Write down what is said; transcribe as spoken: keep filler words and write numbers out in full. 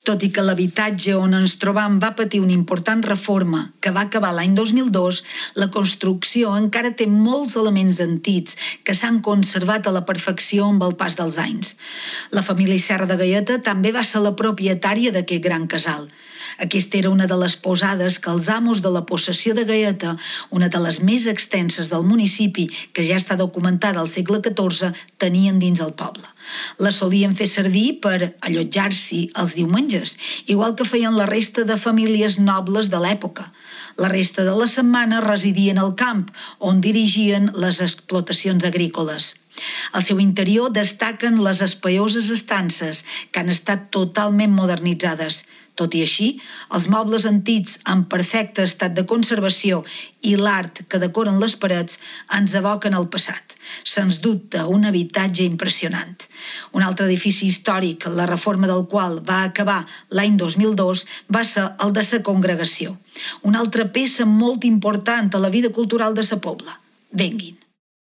Tot i que l'habitatge on ens trobam va patir una important reforma que va acabar l'any dos mil dos, la construcció encara té molts elements antics que s'han conservat a la perfecció amb el pas dels anys. La família Serra de Gaieta també va ser la propietària d'aquest gran casal. Aquesta era una de les posades que els amos de la possessió de Gaieta, una de les més extenses del municipi, que ja està documentada al segle catorze, tenien dins el poble. La solien fer servir per allotjar-s'hi els diumenges, igual que feien la resta de famílies nobles de l'època. La resta de la setmana residien al camp, on dirigien les explotacions agrícoles. Al seu interior destaquen les espaioses estances, que han estat totalment modernitzades. Tot i així, els mobles antics en perfecte estat de conservació i l'art que decoren les parets ens evoquen el passat. Sens dubte, un habitatge impressionant. Un altre edifici històric, la reforma del qual va acabar l'any dos mil dos, va ser el de la congregació. Una altra peça molt important a la vida cultural de la Pobla. Venguin.